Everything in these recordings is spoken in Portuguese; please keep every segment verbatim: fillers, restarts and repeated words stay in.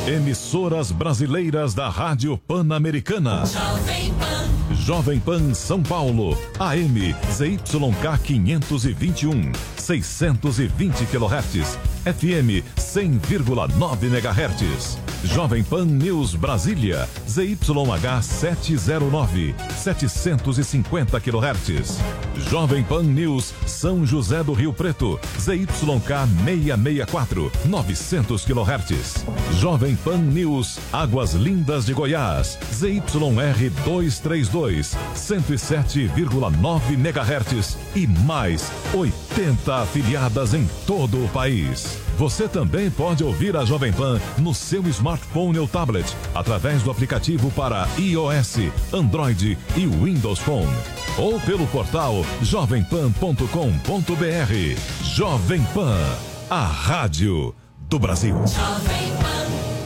Emissoras brasileiras da Rádio Pan-Americana. Jovem Pan. Jovem Pan São Paulo. A M Z Y K quinhentos e vinte e um, seiscentos e vinte quilohertz. F M cem vírgula nove megahertz. Jovem Pan News Brasília. Z Y H setecentos e nove, setecentos e cinquenta quilohertz. Jovem Pan News São José do Rio Preto. Z Y K seiscentos e sessenta e quatro, novecentos quilohertz. Jovem Pan News Águas Lindas de Goiás. Z Y R duzentos e trinta e dois, cento e sete vírgula nove megahertz e mais oitenta afiliadas em todo o país. Você também pode ouvir a Jovem Pan no seu smartphone ou tablet, através do aplicativo para iOS, Android e Windows Phone. Ou pelo portal jovem pan ponto com ponto b r. Jovem Pan, a rádio do Brasil. Jovem Pan.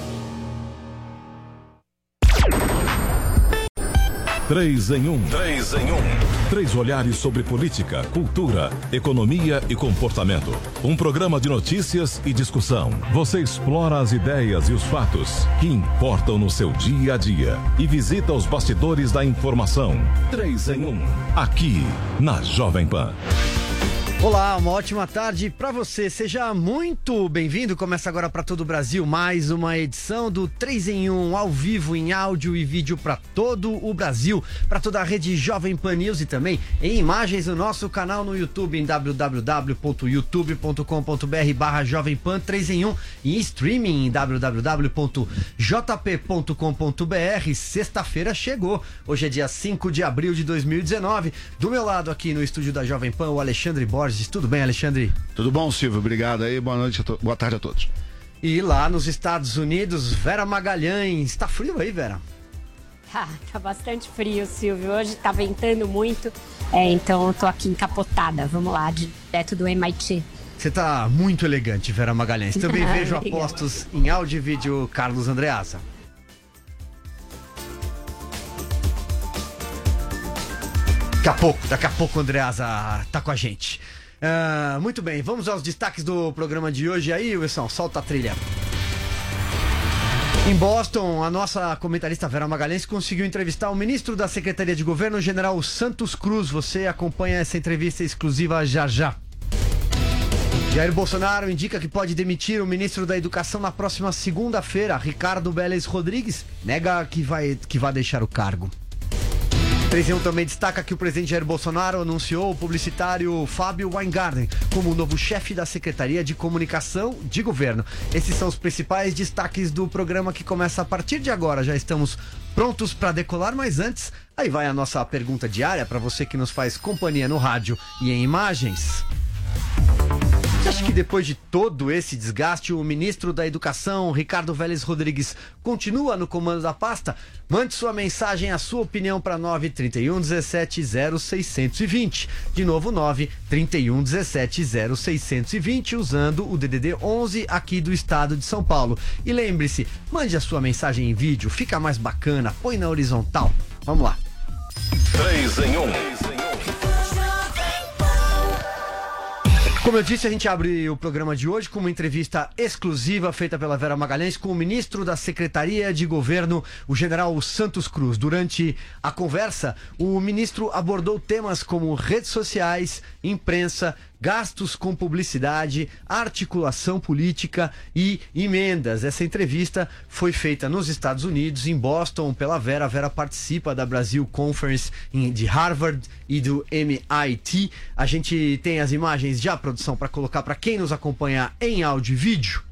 Três em um. Três em um. Três olhares sobre política, cultura, economia e comportamento. Um programa de notícias e discussão. Você explora as ideias e os fatos que importam no seu dia a dia e visita os bastidores da informação. Três em um. Aqui na Jovem Pan. Olá, uma ótima tarde para você. Seja muito bem-vindo. Começa agora para todo o Brasil mais uma edição do três em um, ao vivo, em áudio e vídeo para todo o Brasil, para toda a rede Jovem Pan News e também em imagens no nosso canal no YouTube em w w w ponto youtube ponto com ponto b r barra Jovem Pan três em um e em streaming em w w w ponto j p ponto com ponto b r. Sexta-feira chegou. Hoje é dia cinco de abril de dois mil e dezenove. Do meu lado aqui no estúdio da Jovem Pan, o Alexandre Borges. Tudo bem, Alexandre? Tudo bom, Silvio? Obrigado aí, boa noite, a to... boa tarde a todos. E lá nos Estados Unidos, Vera Magalhães. Tá frio aí, Vera? Ah, tá bastante frio, Silvio. Hoje tá ventando muito, é, então eu tô aqui encapotada. Vamos lá, direto do M I T. Você tá muito elegante, Vera Magalhães. Também vejo apostos em áudio e vídeo Carlos Andreasa. Daqui a pouco, daqui a pouco o Andreasa tá com a gente. Uh, muito bem, vamos aos destaques do programa de hoje aí, Wilson, solta a trilha. Em Boston, a nossa comentarista Vera Magalhães conseguiu entrevistar o ministro da Secretaria de Governo, o general Santos Cruz. Você acompanha essa entrevista exclusiva já já. Jair Bolsonaro indica que pode demitir o ministro da Educação na próxima segunda-feira. Ricardo Vélez Rodrigues nega que vai, que vai deixar o cargo. três em um também destaca que o presidente Jair Bolsonaro anunciou o publicitário Fábio Weingarten como o novo chefe da Secretaria de Comunicação de Governo. Esses são os principais destaques do programa que começa a partir de agora. Já estamos prontos para decolar, mas antes, aí vai a nossa pergunta diária para você que nos faz companhia no rádio e em imagens. Você acha que depois de todo esse desgaste, o ministro da Educação, Ricardo Vélez Rodrigues, continua no comando da pasta? Mande sua mensagem, a sua opinião para nove três um, dezessete, zero seiscentos e vinte. De novo, nove três um, dezessete, zero seiscentos e vinte, usando o D D D onze aqui do estado de São Paulo. E lembre-se, mande a sua mensagem em vídeo, fica mais bacana, põe na horizontal. Vamos lá. três em um. Como eu disse, a gente abre o programa de hoje com uma entrevista exclusiva feita pela Vera Magalhães com o ministro da Secretaria de Governo, o general Santos Cruz. Durante a conversa, o ministro abordou temas como redes sociais, imprensa, gastos com publicidade, articulação política e emendas. Essa entrevista foi feita nos Estados Unidos, em Boston, pela Vera. A Vera participa da Brasil Conference de Harvard e do M I T. A gente tem as imagens já, produção, para colocar para quem nos acompanha em áudio e vídeo.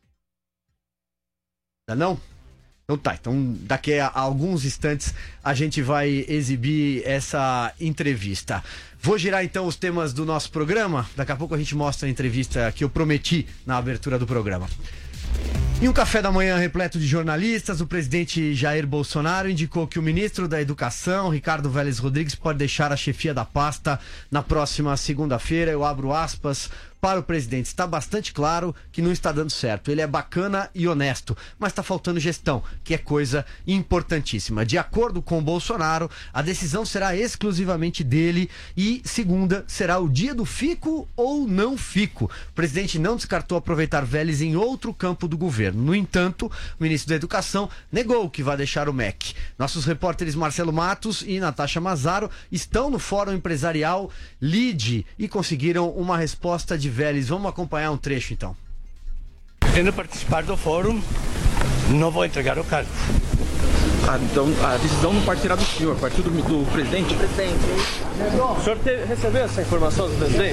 Ainda não? Então tá, então daqui a alguns instantes a gente vai exibir essa entrevista. Vou girar então os temas do nosso programa. Daqui a pouco a gente mostra a entrevista que eu prometi na abertura do programa. Em um café da manhã repleto de jornalistas, o presidente Jair Bolsonaro indicou que o ministro da Educação, Ricardo Vélez Rodrigues, pode deixar a chefia da pasta na próxima segunda-feira. Eu abro aspas para o presidente está bastante claro que não está dando certo. Ele é bacana e honesto, mas está faltando gestão, que é coisa importantíssima. De acordo com o Bolsonaro, a decisão será exclusivamente dele e segunda será o dia do fico ou não fico. O presidente não descartou aproveitar Vélez em outro campo do governo. No entanto, o ministro da Educação negou que vai deixar o M E C. Nossos repórteres Marcelo Matos e Natasha Mazaro estão no Fórum Empresarial LIDE e conseguiram uma resposta de Vélez. Vamos acompanhar um trecho então. Pretendo participar do fórum, não vou entregar o cargo. Ah, então a decisão não partirá do senhor, partiu do, do presidente? Presidente. O senhor te, recebeu essa informação do presidente?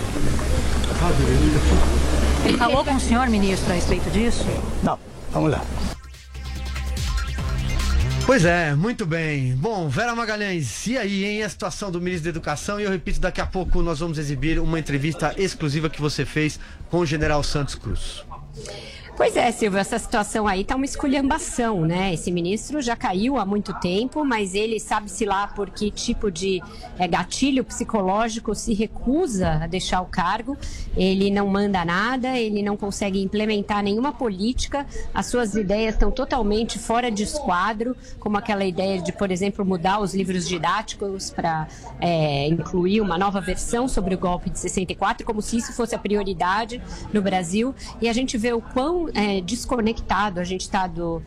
Ele falou com o senhor, ministro, a respeito disso? Não, vamos lá. Pois é, muito bem. Bom, Vera Magalhães, e aí, hein, a situação do ministro da Educação? E eu repito, daqui a pouco nós vamos exibir uma entrevista exclusiva que você fez com o general Santos Cruz. Pois é, Silvio, essa situação aí tá uma esculhambação, né? Esse ministro já caiu há muito tempo, mas ele sabe-se lá por que tipo de é, gatilho psicológico se recusa a deixar o cargo. Ele não manda nada, ele não consegue implementar nenhuma política, as suas ideias estão totalmente fora de esquadro, como aquela ideia de, por exemplo, mudar os livros didáticos para é, incluir uma nova versão sobre o golpe de sessenta e quatro, como se isso fosse a prioridade no Brasil. E a gente vê o quão É, desconectado a gente está do,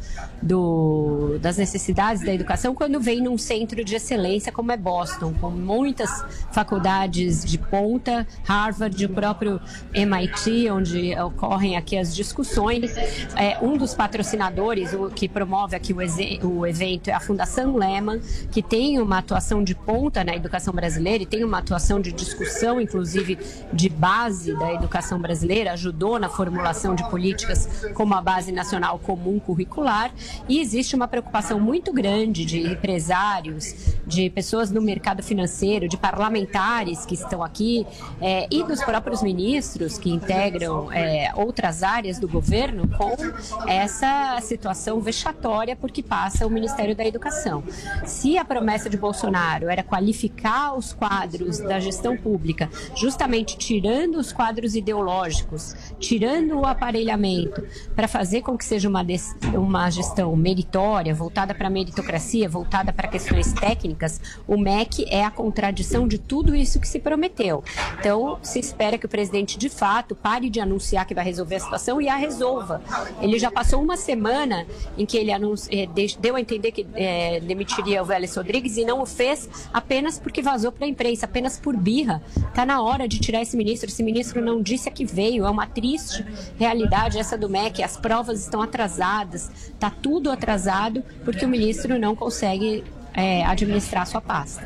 do, das necessidades da educação quando vem num centro de excelência como é Boston, com muitas faculdades de ponta, Harvard, o próprio M I T, onde ocorrem aqui as discussões. É, um dos patrocinadores, o que promove aqui o, exe, o evento, é a Fundação Lehman, que tem uma atuação de ponta na educação brasileira e tem uma atuação de discussão, inclusive de base da educação brasileira, ajudou na formulação de políticas como a Base Nacional Comum Curricular, e existe uma preocupação muito grande de empresários, de pessoas no mercado financeiro, de parlamentares que estão aqui é, e dos próprios ministros que integram é, outras áreas do governo com essa situação vexatória porque passa o Ministério da Educação. Se a promessa de Bolsonaro era qualificar os quadros da gestão pública, justamente tirando os quadros ideológicos, tirando o aparelhamento, para fazer com que seja uma, uma gestão meritória, voltada para a meritocracia, voltada para questões técnicas, o M E C é a contradição de tudo isso que se prometeu. Então, se espera que o presidente, de fato, pare de anunciar que vai resolver a situação e a resolva. Ele já passou uma semana em que ele anunci... deu a entender que é, demitiria o Vélez Rodrigues e não o fez apenas porque vazou para a imprensa, apenas por birra. Está na hora de tirar esse ministro. Esse ministro não disse a que veio. É uma triste realidade essa do M E C. As provas estão atrasadas, está tudo atrasado porque o ministro não consegue é, administrar sua pasta.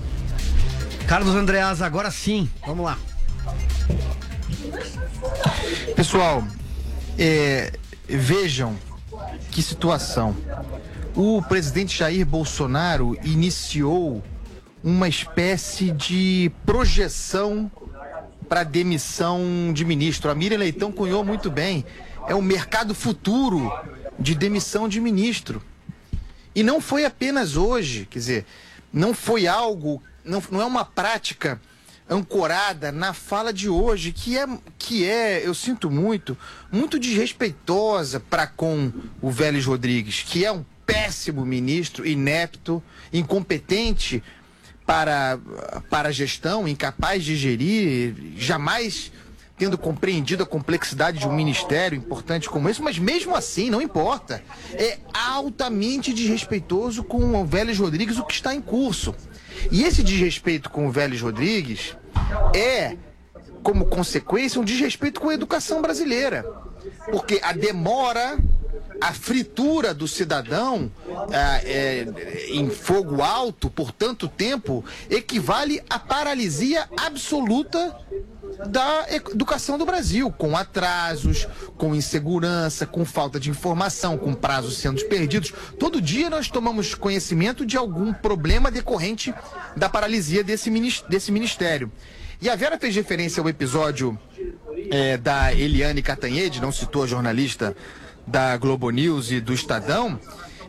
Carlos Andreas, agora sim, vamos lá. Pessoal, é, vejam que situação. O presidente Jair Bolsonaro iniciou uma espécie de projeção para demissão de ministro. A Miriam Leitão cunhou muito bem. É o mercado futuro de demissão de ministro. E não foi apenas hoje, quer dizer, não foi algo, não, não é uma prática ancorada na fala de hoje, que é, que é, eu sinto muito, muito desrespeitosa para com o Vélez Rodrigues, que é um péssimo ministro, inepto, incompetente para, para a gestão, incapaz de gerir, jamais tendo compreendido a complexidade de um ministério importante como esse, mas mesmo assim, não importa. É altamente desrespeitoso com o Vélez Rodrigues o que está em curso. E esse desrespeito com o Vélez Rodrigues é, como consequência, um desrespeito com a educação brasileira. Porque a demora, a fritura do cidadão é, é, em fogo alto por tanto tempo equivale à paralisia absoluta da educação do Brasil, com atrasos, com insegurança, com falta de informação, com prazos sendo perdidos. Todo dia nós tomamos conhecimento de algum problema decorrente da paralisia desse, desse ministério. E a Vera fez referência ao episódio é, da Eliane Cantanhede, não citou a jornalista da Globo News e do Estadão.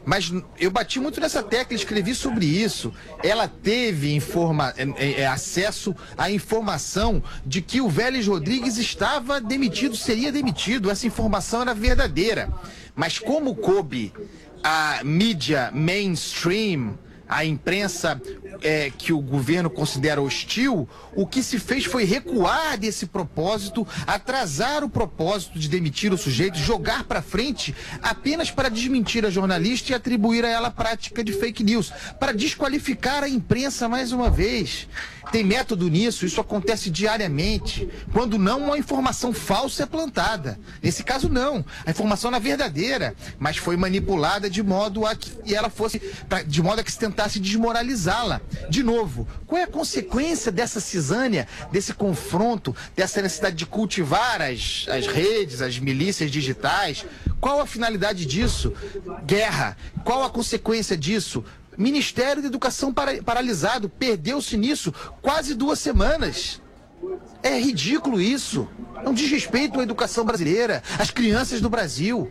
Mas eu bati muito nessa tecla, escrevi sobre isso. Ela teve informa é, é, acesso à informação de que o Vélez Rodrigues estava demitido, seria demitido. Essa informação era verdadeira. Mas como coube a mídia mainstream, a imprensa é, que o governo considera hostil, o que se fez foi recuar desse propósito, atrasar o propósito de demitir o sujeito, jogar para frente apenas para desmentir a jornalista e atribuir a ela a prática de fake news, para desqualificar a imprensa mais uma vez. Tem método nisso, isso acontece diariamente. Quando não, uma informação falsa é plantada. Nesse caso, não. A informação era verdadeira, mas foi manipulada de modo a que ela fosse, de modo a que se tentasse desmoralizá-la. De novo, qual é a consequência dessa cisânia, desse confronto, dessa necessidade de cultivar as, as redes, as milícias digitais? Qual a finalidade disso? Guerra. Qual a consequência disso? Ministério da Educação para, paralisado, perdeu-se nisso quase duas semanas. É ridículo isso. É um desrespeito à educação brasileira, às crianças do Brasil.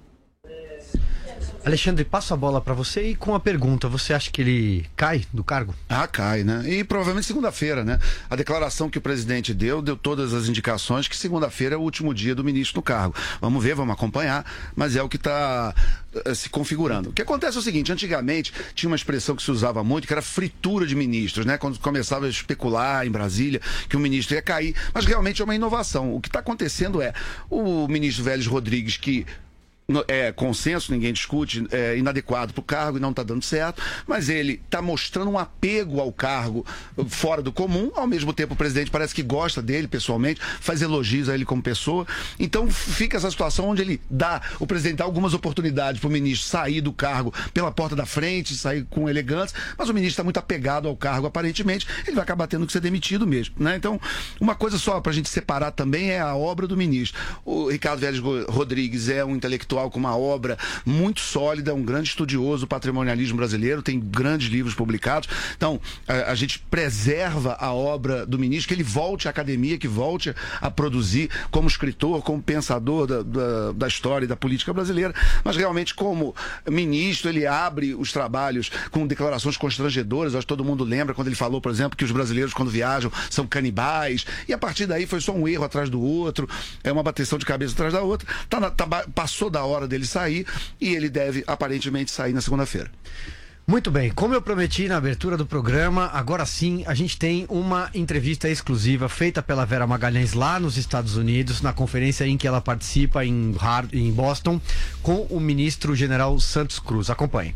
Alexandre, passo a bola para você e com a pergunta, você acha que ele cai do cargo? Ah, cai, né? E provavelmente segunda-feira, né? A declaração que o presidente deu, deu todas as indicações que segunda-feira é o último dia do ministro no cargo. Vamos ver, vamos acompanhar, mas é o que está uh, se configurando. O que acontece é o seguinte, antigamente tinha uma expressão que se usava muito, que era fritura de ministros, né? Quando começava a especular em Brasília que o ministro ia cair, mas realmente é uma inovação. O que está acontecendo é o ministro Vélez Rodrigues, que é consenso, ninguém discute, é inadequado para o cargo e não está dando certo, mas ele está mostrando um apego ao cargo fora do comum. Ao mesmo tempo o presidente parece que gosta dele pessoalmente, faz elogios a ele como pessoa, então fica essa situação onde ele dá, o presidente dá algumas oportunidades para o ministro sair do cargo pela porta da frente, sair com elegância, mas o ministro está muito apegado ao cargo aparentemente, ele vai acabar tendo que ser demitido mesmo, né? Então, uma coisa só para a gente separar também é a obra do ministro. O Ricardo Vélez Rodrigues é um intelectual com uma obra muito sólida, um grande estudioso do patrimonialismo brasileiro, tem grandes livros publicados. Então, a, a gente preserva a obra do ministro, que ele volte à academia, que volte a produzir como escritor, como pensador da, da, da história e da política brasileira, mas realmente como ministro ele abre os trabalhos com declarações constrangedoras. Acho que todo mundo lembra quando ele falou, por exemplo, que os brasileiros quando viajam são canibais, e a partir daí foi só um erro atrás do outro, é uma bateção de cabeça atrás da outra. Tá na, tá, passou da hora dele sair e ele deve aparentemente sair na segunda-feira. Muito bem, como eu prometi na abertura do programa, agora sim a gente tem uma entrevista exclusiva feita pela Vera Magalhães lá nos Estados Unidos, na conferência em que ela participa em, em Boston, com o ministro general Santos Cruz. Acompanhe.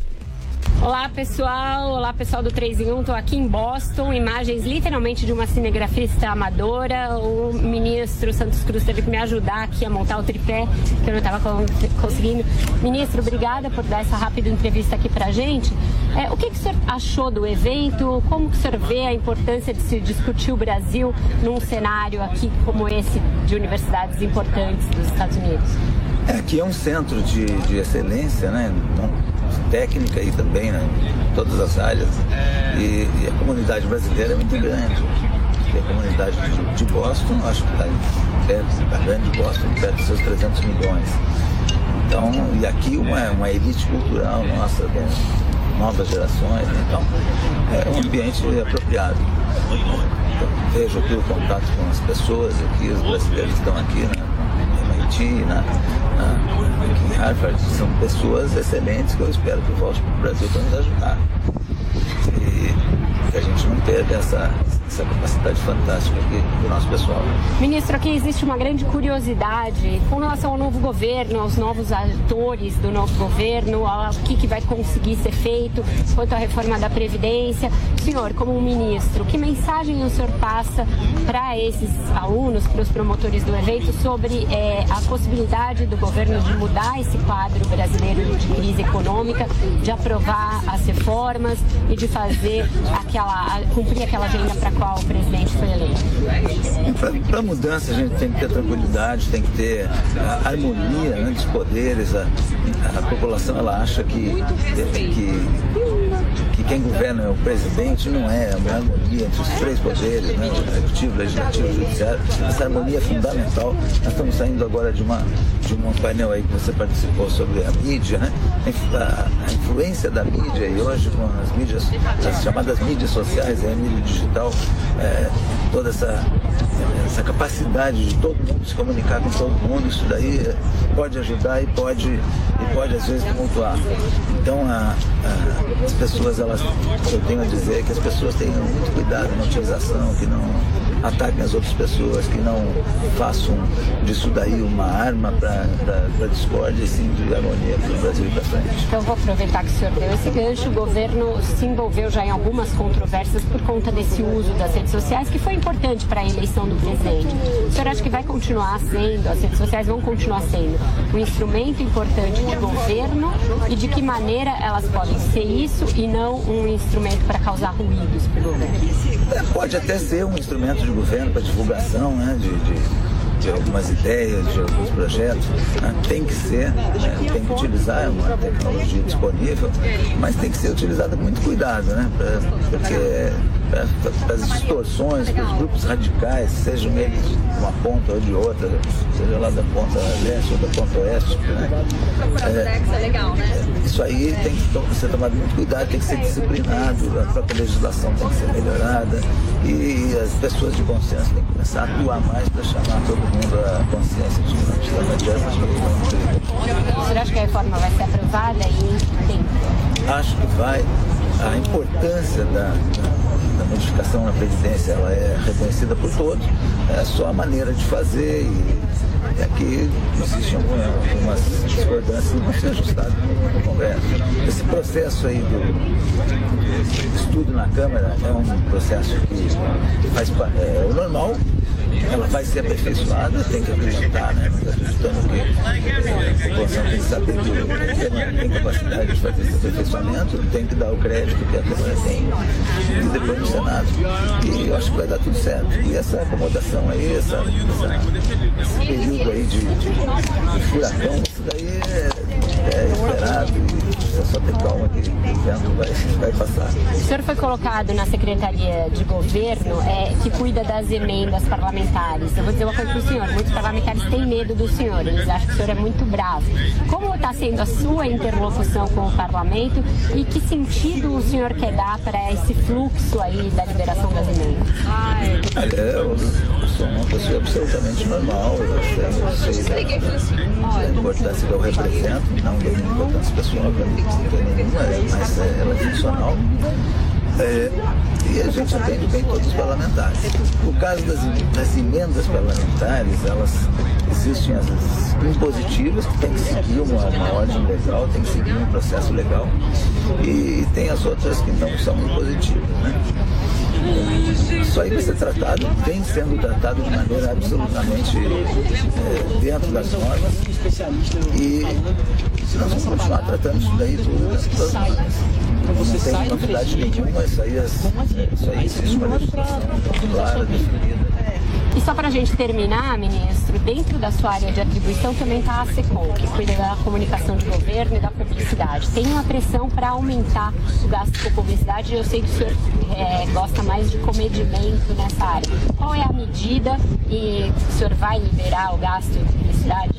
Olá pessoal, olá pessoal do três em um, estou aqui em Boston, imagens literalmente de uma cinegrafista amadora. O ministro Santos Cruz teve que me ajudar aqui a montar o tripé, que eu não estava conseguindo. Ministro, obrigada por dar essa rápida entrevista aqui pra gente. É, o que, que o senhor achou do evento? Como que o senhor vê a importância de se discutir o Brasil num cenário aqui como esse de universidades importantes dos Estados Unidos? É, aqui é um centro de, de excelência, né? Técnica aí também, né? Em todas as áreas. E, e a comunidade brasileira é muito grande. E a comunidade de, de Boston, acho que está perto, da grande Boston, perto dos seus trezentos milhões. Então, e aqui uma, uma elite cultural nossa, com novas gerações, né? Então é um ambiente apropriado. Eu vejo aqui o contato com as pessoas aqui, os brasileiros que estão aqui, né? Na, na, aqui em Harvard, são pessoas excelentes que eu espero que voltem para o Brasil para nos ajudar. E que a gente não perca essa, essa capacidade fantástica aqui do nosso pessoal. Ministro, aqui existe uma grande curiosidade com relação ao novo governo, aos novos atores do novo governo, ao que, que vai conseguir ser feito quanto à reforma da Previdência. Senhor, como um ministro, que mensagem o senhor passa para esses alunos, para os promotores do evento, sobre é, a possibilidade do governo de mudar esse quadro brasileiro de crise econômica, de aprovar as reformas e de fazer aquela, cumprir aquela agenda para a qual o presidente foi eleito? Para a mudança a gente tem que ter tranquilidade, tem que ter a harmonia, né, dos poderes. A, a população ela acha que, que, que quem governa é o presidente, não é, é uma harmonia entre os três poderes, né, o executivo, o legislativo e o judiciário. Essa harmonia é fundamental. Nós estamos saindo agora de, uma, de um painel aí que você participou sobre a mídia, né, a, a influência da mídia, e hoje com as mídias, as chamadas mídias sociais, a mídia digital, é, toda essa, essa capacidade de todo mundo se comunicar com todo mundo, isso daí pode ajudar e pode, e pode às vezes tumultuar. Então a, a, as pessoas, elas, eu tenho a dizer que as pessoas tenham muito cuidado na utilização, que não ataquem as outras pessoas, que não façam disso daí uma arma para a discórdia, e sim de harmonia para o Brasil e para frente. Então vou aproveitar que o senhor deu esse gancho. O governo se envolveu já em algumas controvérsias por conta desse uso das redes sociais, que foi importante para a eleição do presidente. O senhor acha que vai continuar sendo, as redes sociais vão continuar sendo um instrumento importante de governo, e de que maneira elas podem ser isso e não um instrumento para causar ruídos para o governo? É, pode até ser um instrumento de governo para divulgação, né, de, de... de algumas ideias, de alguns projetos, né? Tem que ser, né? Tem que utilizar uma tecnologia disponível, mas tem que ser utilizada com muito cuidado, né? Pra, porque para as distorções, para os grupos radicais, sejam eles de uma ponta ou de outra, seja lá da ponta leste ou da ponta oeste, né? É, isso aí tem que ser tomado muito cuidado, tem que ser disciplinado, a própria legislação tem que ser melhorada, e as pessoas de bom senso têm que começar a atuar mais para chamar todo mundo a consciência de que não precisa mais dessa. O senhor acha que a reforma vai ser aprovada e em tempo? Acho que vai. A importância da, da, da modificação na Previdência, ela é reconhecida por todos, é só a maneira de fazer, e aqui existem algumas, algumas discordâncias que vão ser ajustadas no Congresso. Esse processo aí do estudo na Câmara é um processo que faz é, o normal. Ela vai ser aperfeiçoada, tem que acreditar, né? Acreditando que a população tem que saber que o governo tem capacidade de fazer esse aperfeiçoamento, tem que dar o crédito que a Câmara tem, e depois no Senado. E eu acho que vai dar tudo certo. E essa acomodação aí, essa, essa, esse período aí de, de, de furacão, isso daí é, é esperado, e precisa só ter calma que o vento vai, vai passar. O senhor foi colocado na Secretaria de Governo, é, que cuida das emendas parlamentares. Eu vou dizer uma coisa para o senhor, muitos parlamentares têm medo do senhor, eles acham que o senhor é muito bravo. Como está sendo a sua interlocução com o parlamento, e que sentido o senhor quer dar para esse fluxo aí da liberação das emendas? É, eu sou uma pessoa absolutamente normal, eu sei da importância que eu represento, não da minha importância pessoal, para mim não tem nenhuma, mas é, ela é funcional. É, e a gente atende bem todos os parlamentares. No caso das, das emendas parlamentares, elas existem as impositivas, que tem que seguir uma, uma ordem legal, tem que seguir um processo legal, e tem as outras que não são impositivas, né? Isso aí vai ser tratado, vem sendo tratado de maneira absolutamente é, dentro das normas, e nós vamos continuar tratando isso daí tudo. Não tem novidade nenhuma, isso aí, isso aí existe uma legislação clara, definida. E só para a gente terminar, ministro, dentro da sua área de atribuição também está a SECOM, que cuida da comunicação de governo e da publicidade. Tem uma pressão para aumentar o gasto com publicidade, e eu sei que o senhor é, gosta mais de comedimento nessa área. Qual é a medida, e o senhor vai liberar o gasto em publicidade?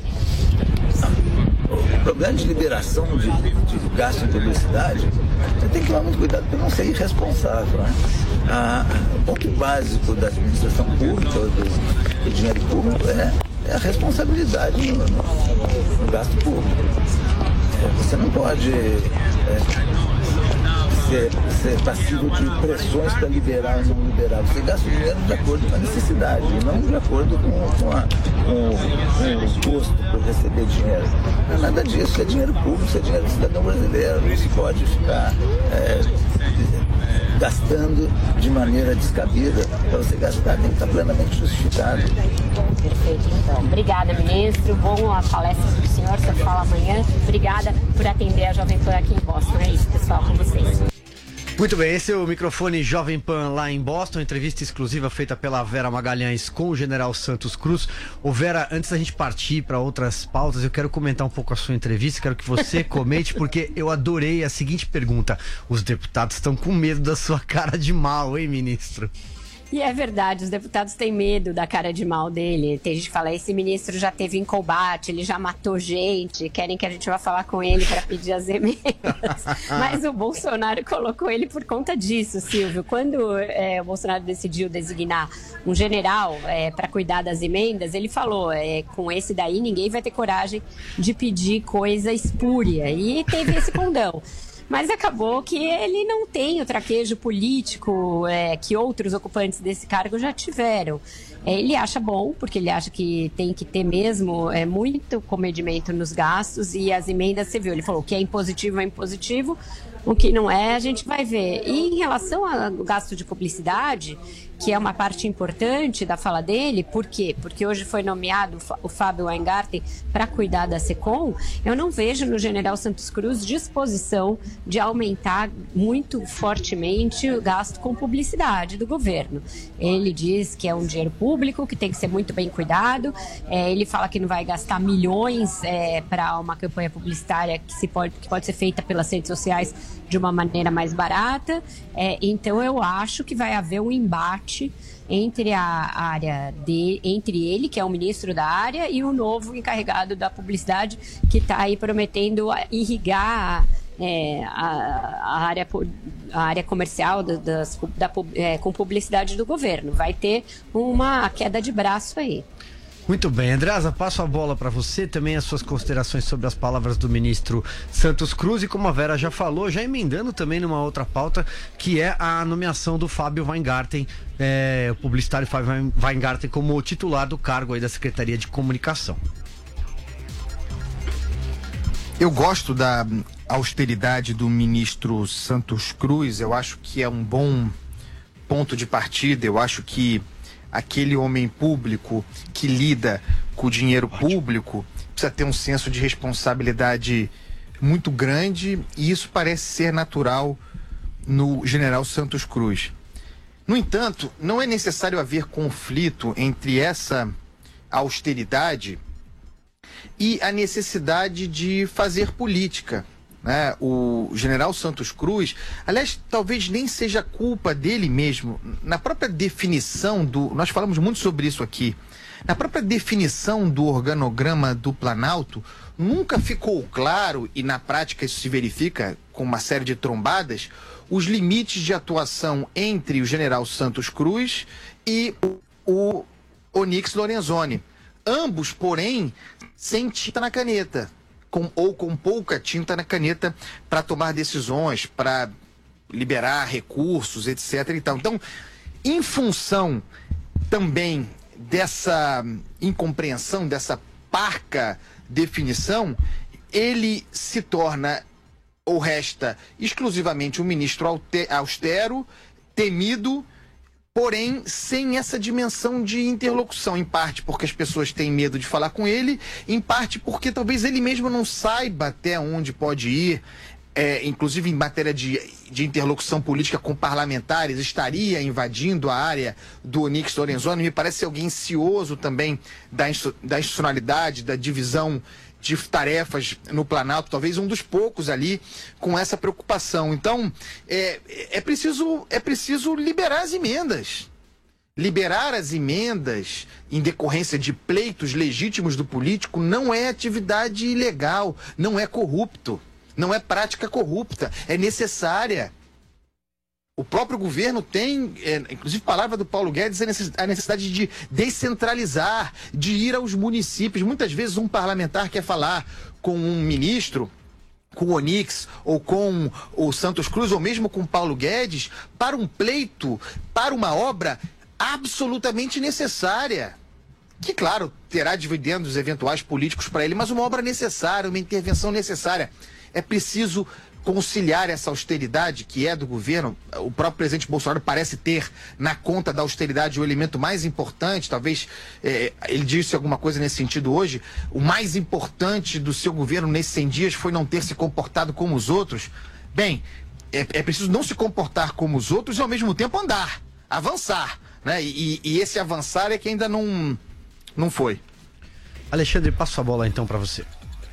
O problema de liberação de, de gasto em publicidade, você tem que tomar muito cuidado para não ser irresponsável, né? Ah, o ponto básico da administração pública, do, do dinheiro público, é, é a responsabilidade no, no, no gasto público. É, você não pode é, ser, ser passivo de pressões para liberar ou não liberar. Você gasta o dinheiro de acordo com a necessidade, e não de acordo com, com, a, com, com o custo por receber dinheiro. Não é nada disso, isso é dinheiro público, isso é dinheiro do cidadão brasileiro, não se pode ficar é, gastando de maneira descabida. Para você gastar, tem que estar plenamente justificado. Perfeito, então. Obrigada, ministro. Bom a palestra do senhor, você fala amanhã. Obrigada por atender a Jovem Pan aqui em Boston. É isso, pessoal, com vocês. Muito bem, esse é o microfone Jovem Pan lá em Boston, entrevista exclusiva feita pela Vera Magalhães com o general Santos Cruz. Ô Vera, antes da gente partir para outras pautas, eu quero comentar um pouco a sua entrevista, quero que você comente, porque eu adorei a seguinte pergunta: os deputados estão com medo da sua cara de mal, hein, ministro? E é verdade, os deputados têm medo da cara de mal dele. Tem gente que fala, esse ministro já teve em combate, ele já matou gente, querem que a gente vá falar com ele para pedir as emendas. Mas o Bolsonaro colocou ele por conta disso, Silvio. Quando é, o Bolsonaro decidiu designar um general é, para cuidar das emendas, ele falou, é, com esse daí ninguém vai ter coragem de pedir coisa espúria. E teve esse condão. Mas acabou que ele não tem o traquejo político é, que outros ocupantes desse cargo já tiveram. É, ele acha bom, porque ele acha que tem que ter mesmo é, muito comedimento nos gastos, e as emendas, você viu, ele falou que é impositivo, é impositivo, o que não é, a gente vai ver. E em relação ao gasto de publicidade, que é uma parte importante da fala dele, por quê? Porque hoje foi nomeado o Fábio Weingarten para cuidar da SECOM. Eu não vejo no general Santos Cruz disposição de aumentar muito fortemente o gasto com publicidade do governo. Ele diz que é um dinheiro público, que tem que ser muito bem cuidado. É, ele fala que não vai gastar milhões é, para uma campanha publicitária que, se pode, que pode ser feita pelas redes sociais de uma maneira mais barata. É, então eu acho que vai haver um embate entre a área de, entre ele, que é o ministro da área, e o novo encarregado da publicidade, que está aí prometendo irrigar é, a, a, área, a área comercial da, das, da, é, com publicidade do governo. Vai ter uma queda de braço aí. Muito bem, Andreasa, passo a bola para você, também as suas considerações sobre as palavras do ministro Santos Cruz, e como a Vera já falou, já emendando também numa outra pauta, que é a nomeação do Fábio Weingarten, é, o publicitário Fábio Weingarten, como titular do cargo aí da Secretaria de Comunicação. Eu gosto da austeridade do ministro Santos Cruz, eu acho que é um bom ponto de partida, eu acho que aquele homem público que lida com o dinheiro público precisa ter um senso de responsabilidade muito grande, e isso parece ser natural no general Santos Cruz. No entanto, não é necessário haver conflito entre essa austeridade e a necessidade de fazer política. Né? O general Santos Cruz, aliás, talvez nem seja culpa dele mesmo. Na própria definição do... Nós falamos muito sobre isso aqui. Na própria definição do organograma do Planalto, nunca ficou claro, e na prática isso se verifica com uma série de trombadas, os limites de atuação entre o general Santos Cruz e o Onyx Lorenzoni. Ambos, porém, sem tinta na caneta. Com, ou com pouca tinta na caneta para tomar decisões, para liberar recursos, etcétera. Então, então, em função também dessa incompreensão, dessa parca definição, ele se torna ou resta exclusivamente um ministro austero, temido, porém sem essa dimensão de interlocução, em parte porque as pessoas têm medo de falar com ele, em parte porque talvez ele mesmo não saiba até onde pode ir, é, inclusive em matéria de, de interlocução política com parlamentares, estaria invadindo a área do Onyx Lorenzoni. Me parece ser alguém ansioso também da, da institucionalidade, da divisão de tarefas no Planalto, talvez um dos poucos ali com essa preocupação. Então, é, é, preciso, é preciso liberar as emendas. Liberar as emendas em decorrência de pleitos legítimos do político não é atividade ilegal, não é corrupto, não é prática corrupta, é necessária. O próprio governo tem, é, inclusive palavra do Paulo Guedes, a necessidade de descentralizar, de ir aos municípios. Muitas vezes um parlamentar quer falar com um ministro, com o Onyx, ou com o Santos Cruz, ou mesmo com o Paulo Guedes, para um pleito, para uma obra absolutamente necessária. Que, claro, terá dividendos eventuais políticos para ele, mas uma obra necessária, uma intervenção necessária. É preciso conciliar essa austeridade que é do governo. O próprio presidente Bolsonaro parece ter na conta da austeridade o elemento mais importante, talvez eh, ele disse alguma coisa nesse sentido hoje, o mais importante do seu governo nesses cem dias foi não ter se comportado como os outros. Bem, é, é preciso não se comportar como os outros e ao mesmo tempo andar, avançar, né? E, e esse avançar é que ainda não, não foi. Alexandre, passo a bola então para você.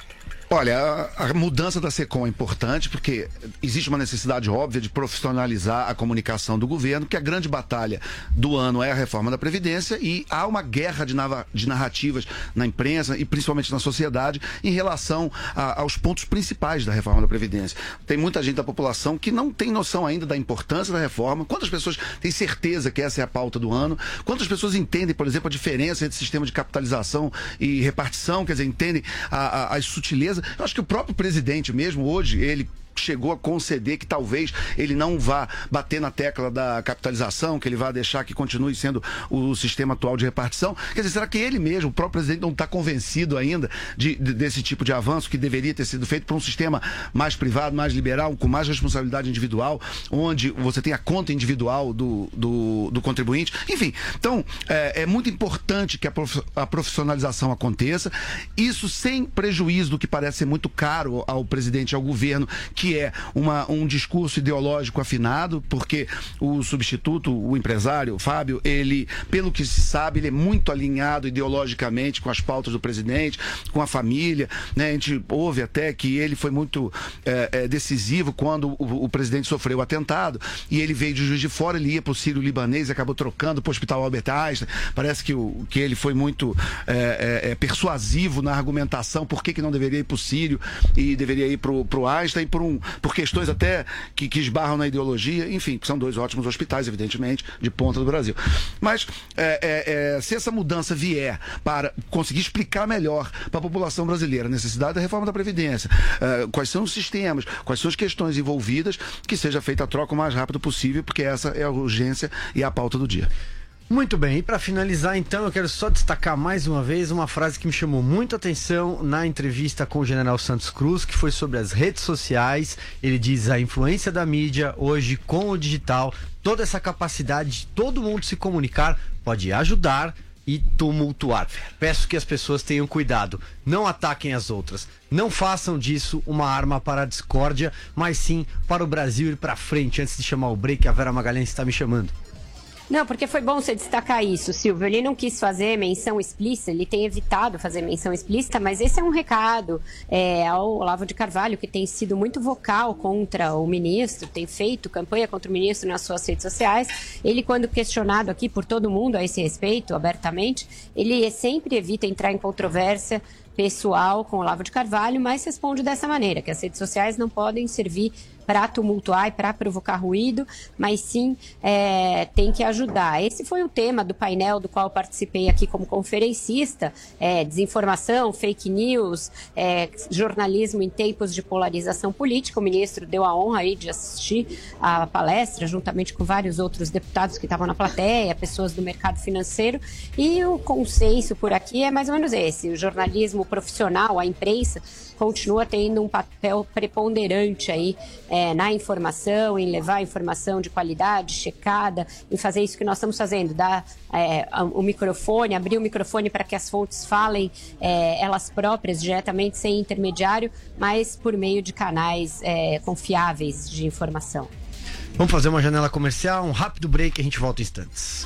Olha, a, a mudança da SECOM é importante porque existe uma necessidade óbvia de profissionalizar a comunicação do governo, que a grande batalha do ano é a reforma da Previdência e há uma guerra de, nava, de narrativas na imprensa e principalmente na sociedade em relação a, aos pontos principais da reforma da Previdência. Tem muita gente da população que não tem noção ainda da importância da reforma. Quantas pessoas têm certeza que essa é a pauta do ano? Quantas pessoas entendem, por exemplo, a diferença entre sistema de capitalização e repartição, quer dizer, entendem a, a, as sutilezas? Eu acho que o próprio presidente mesmo, hoje, ele chegou a conceder que talvez ele não vá bater na tecla da capitalização, que ele vá deixar que continue sendo o sistema atual de repartição. Quer dizer, será que ele mesmo, o próprio presidente, não está convencido ainda de, de, desse tipo de avanço que deveria ter sido feito para um sistema mais privado, mais liberal, com mais responsabilidade individual, onde você tem a conta individual do, do, do contribuinte? Enfim, então é, é muito importante que a, prof, a profissionalização aconteça, isso sem prejuízo do que parece ser muito caro ao presidente e ao governo, que é uma, um discurso ideológico afinado, porque o substituto, o empresário, o Fábio, ele, pelo que se sabe, ele é muito alinhado ideologicamente com as pautas do presidente, com a família, né? A gente ouve até que ele foi muito é, é, decisivo quando o, o presidente sofreu o atentado, e ele veio de Juiz de Fora, ele ia para o Sírio-Libanês e acabou trocando para o Hospital Albert Einstein. Parece que, o, que ele foi muito é, é, persuasivo na argumentação, por que, que não deveria ir para o Sírio e deveria ir para o Einstein, por um por questões até que, que esbarram na ideologia, enfim, são dois ótimos hospitais, evidentemente, de ponta do Brasil. Mas é, é, é, se essa mudança vier para conseguir explicar melhor para a população brasileira a necessidade da reforma da Previdência, é, quais são os sistemas, quais são as questões envolvidas, que seja feita a troca o mais rápido possível, porque essa é a urgência e a pauta do dia. Muito bem, e para finalizar então, eu quero só destacar mais uma vez uma frase que me chamou muito a atenção na entrevista com o general Santos Cruz, que foi sobre as redes sociais. Ele diz: a influência da mídia hoje com o digital, toda essa capacidade de todo mundo se comunicar pode ajudar e tumultuar. Peço que as pessoas tenham cuidado, não ataquem as outras, não façam disso uma arma para a discórdia, mas sim para o Brasil ir para frente. Antes de chamar o break, a Vera Magalhães está me chamando. Não, porque foi bom você destacar isso, Silvio. Ele não quis fazer menção explícita, ele tem evitado fazer menção explícita, mas esse é um recado é, ao Olavo de Carvalho, que tem sido muito vocal contra o ministro, tem feito campanha contra o ministro nas suas redes sociais. Ele, quando questionado aqui por todo mundo a esse respeito, abertamente, ele sempre evita entrar em controvérsia pessoal com o Olavo de Carvalho, mas responde dessa maneira, que as redes sociais não podem servir para tumultuar e para provocar ruído, mas sim é, tem que ajudar. Esse foi o tema do painel do qual eu participei aqui como conferencista, é, desinformação, fake news, é, jornalismo em tempos de polarização política. O ministro deu a honra aí de assistir a palestra, juntamente com vários outros deputados que estavam na plateia, pessoas do mercado financeiro, e o consenso por aqui é mais ou menos esse: o jornalismo profissional, a imprensa, continua tendo um papel preponderante aí é, na informação, em levar a informação de qualidade, checada, em fazer isso que nós estamos fazendo, dar é, o microfone, abrir o microfone para que as fontes falem é, elas próprias, diretamente, sem intermediário, mas por meio de canais é, confiáveis de informação. Vamos fazer uma janela comercial, um rápido break e a gente volta em instantes.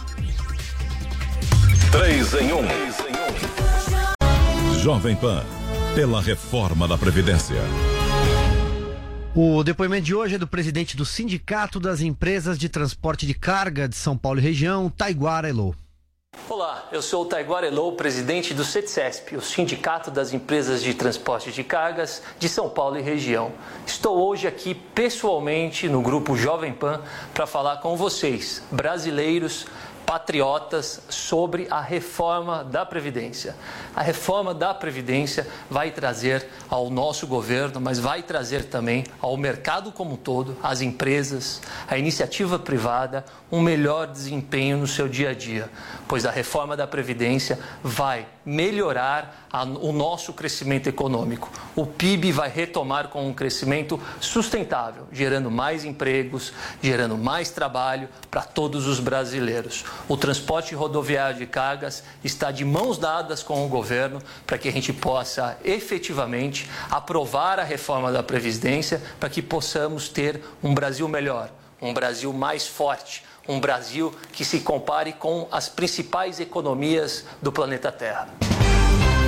três em um. Jovem Pan, pela reforma da Previdência. O depoimento de hoje é do presidente do Sindicato das Empresas de Transporte de Carga de São Paulo e região, Taiguara Elô. Olá, eu sou o Taiguara Elô, presidente do CETCESP, o Sindicato das Empresas de Transporte de Cargas de São Paulo e região. Estou hoje aqui pessoalmente no grupo Jovem Pan para falar com vocês, brasileiros, patriotas, sobre a reforma da Previdência. A reforma da Previdência vai trazer ao nosso governo, mas vai trazer também ao mercado como um todo, às empresas, à iniciativa privada, um melhor desempenho no seu dia a dia, pois a reforma da Previdência vai melhorar a, o nosso crescimento econômico. O P I B vai retomar com um crescimento sustentável, gerando mais empregos, gerando mais trabalho para todos os brasileiros. O transporte rodoviário de cargas está de mãos dadas com o governo para que a gente possa efetivamente aprovar a reforma da Previdência para que possamos ter um Brasil melhor, um Brasil mais forte, um Brasil que se compare com as principais economias do planeta Terra.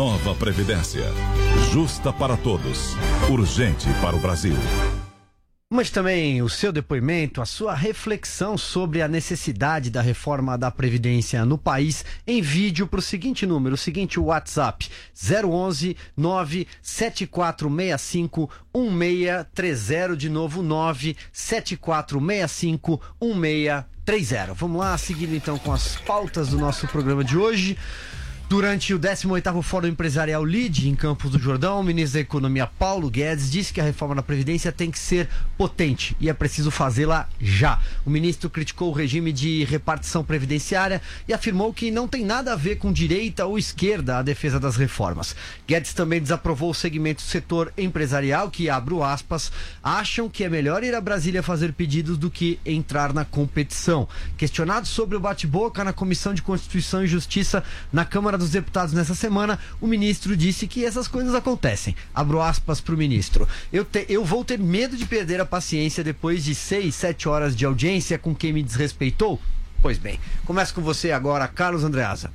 Nova Previdência. Justa para todos. Urgente para o Brasil. Mas também o seu depoimento, a sua reflexão sobre a necessidade da reforma da Previdência no país em vídeo para o seguinte número, o seguinte WhatsApp, zero onze, nove sete quatro seis cinco, um seis três zero, de novo nove sete quatro seis cinco, um seis três zero. Vamos lá, seguindo então com as pautas do nosso programa de hoje. Durante o décimo oitavo Fórum Empresarial L I D, em Campos do Jordão, o ministro da Economia, Paulo Guedes, disse que a reforma da Previdência tem que ser potente e é preciso fazê-la já. O ministro criticou o regime de repartição previdenciária e afirmou que não tem nada a ver com direita ou esquerda a defesa das reformas. Guedes também desaprovou o segmento do setor empresarial que, abro aspas, acham que é melhor ir a Brasília fazer pedidos do que entrar na competição. Questionado sobre o bate-boca na Comissão de Constituição e Justiça na Câmara dos Deputados nessa semana, o ministro disse que essas coisas acontecem. Abro aspas para o ministro. Eu, te, eu vou ter medo de perder a paciência depois de seis, sete horas de audiência com quem me desrespeitou? Pois bem, começo com você agora, Carlos Andreasa.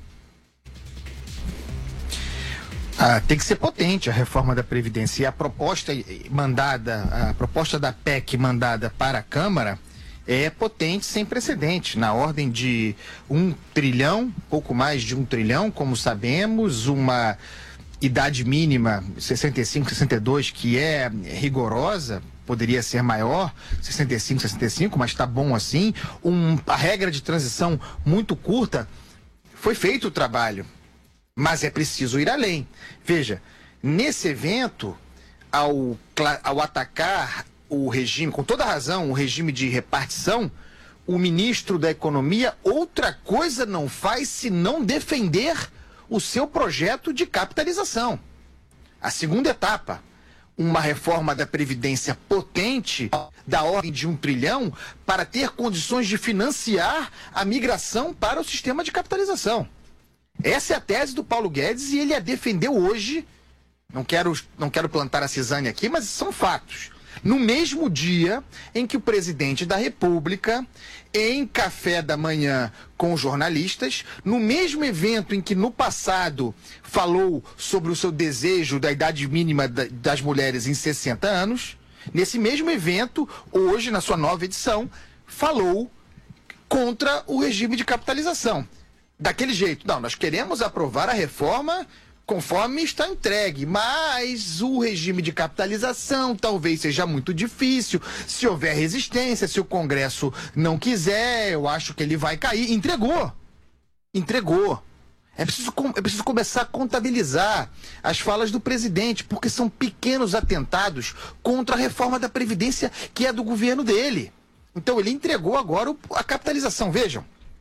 Ah, tem que ser potente a reforma da Previdência. E a proposta mandada, a proposta da P E C mandada para a Câmara é potente, sem precedentes, na ordem de um trilhão, pouco mais de um trilhão, como sabemos, uma idade mínima, sessenta e cinco, sessenta e dois, que é rigorosa, poderia ser maior, sessenta e cinco, sessenta e cinco, mas está bom assim, um, a regra de transição muito curta. Foi feito o trabalho, mas é preciso ir além. Veja, nesse evento, ao, ao atacar o regime, com toda razão, o regime de repartição, o ministro da Economia outra coisa não faz senão defender o seu projeto de capitalização. A segunda etapa, uma reforma da Previdência potente, da ordem de um trilhão, para ter condições de financiar a migração para o sistema de capitalização. Essa é a tese do Paulo Guedes e ele a defendeu hoje. Não quero, não quero plantar a cisânia aqui, mas são fatos. No mesmo dia em que o presidente da República, em café da manhã com jornalistas, no mesmo evento em que no passado falou sobre o seu desejo da idade mínima das mulheres em sessenta anos, nesse mesmo evento, hoje, na sua nova edição, falou contra o regime de capitalização. Daquele jeito, não, nós queremos aprovar a reforma conforme está entregue, mas o regime de capitalização talvez seja muito difícil, se houver resistência, se o Congresso não quiser, eu acho que ele vai cair. Entregou, entregou. É preciso, é preciso começar a contabilizar as falas do presidente, porque são pequenos atentados contra a reforma da Previdência, que é do governo dele. Então ele entregou agora a capitalização. Vejam,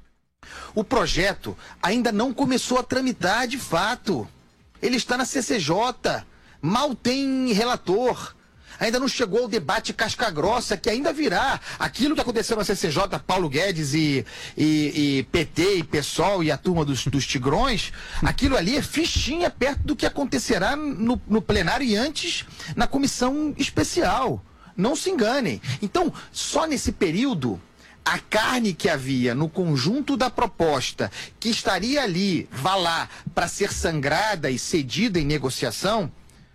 o projeto ainda não começou a tramitar de fato. Ele está na C C J, mal tem relator, ainda não chegou ao debate casca-grossa, que ainda virá. Aquilo que aconteceu na C C J, Paulo Guedes e, e, e P T e PSOL e a turma dos, dos Tigrões, aquilo ali é fichinha perto do que acontecerá no, no plenário e antes na comissão especial. Não se enganem. Então, só nesse período, a carne que havia no conjunto da proposta, que estaria ali, vá lá, para ser sangrada e cedida em negociação,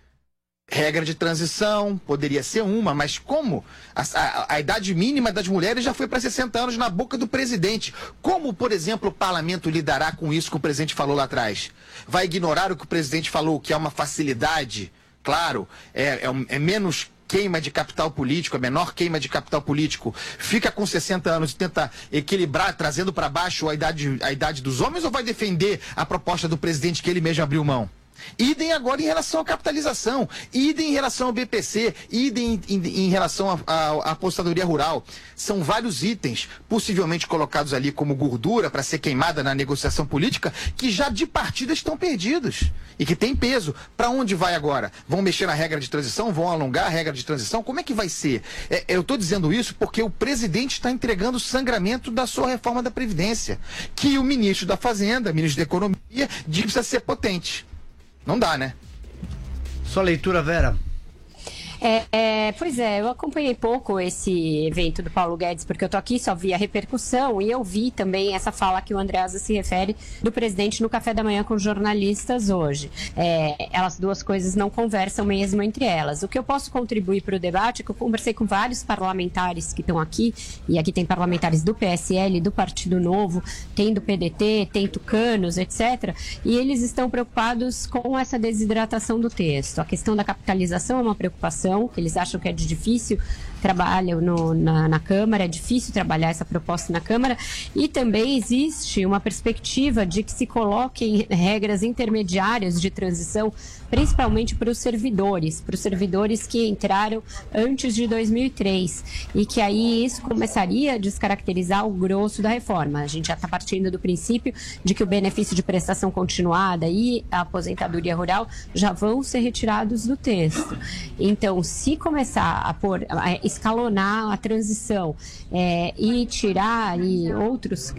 regra de transição, poderia ser uma, mas como a, a, a idade mínima das mulheres já foi para sessenta anos na boca do presidente. Como, por exemplo, o parlamento lidará com isso que o presidente falou lá atrás? Vai ignorar o que o presidente falou, que é uma facilidade? Claro, é, é, é menos queima de capital político, a menor queima de capital político, fica com sessenta anos e tenta equilibrar, trazendo para baixo a idade, a idade dos homens, ou vai defender a proposta do presidente que ele mesmo abriu mão? Idem agora em relação à capitalização, idem em relação ao B P C, idem em, em, em relação à apostadoria rural. São vários itens, possivelmente colocados ali como gordura para ser queimada na negociação política, que já de partida estão perdidos e que tem peso. Para onde vai agora? Vão mexer na regra de transição? Vão alongar a regra de transição? Como é que vai ser? É, eu estou dizendo isso porque o presidente está entregando o sangramento da sua reforma da Previdência, que o ministro da Fazenda, ministro da Economia, diz que precisa ser potente. Não dá, né? Sua leitura, Vera. É, é, pois é, eu acompanhei pouco esse evento do Paulo Guedes, porque eu tô aqui, só vi a repercussão, e eu vi também essa fala que o Andreasa se refere do presidente no café da manhã com jornalistas hoje. É, elas duas coisas não conversam mesmo entre elas. O que eu posso contribuir para o debate é que eu conversei com vários parlamentares que estão aqui, e aqui tem parlamentares do P S L, do Partido Novo, tem do P D T, tem tucanos, etcétera, e eles estão preocupados com essa desidratação do texto. A questão da capitalização é uma preocupação, que eles acham que é de difícil trabalho no, na, na Câmara, é difícil trabalhar essa proposta na Câmara, e também existe uma perspectiva de que se coloquem regras intermediárias de transição, principalmente para os servidores, para os servidores que entraram antes de dois mil e três, e que aí isso começaria a descaracterizar o grosso da reforma. A gente já está partindo do princípio de que o benefício de prestação continuada e a aposentadoria rural já vão ser retirados do texto. Então, se começar a pôr, a escalonar a transição é, e tirar ali outros,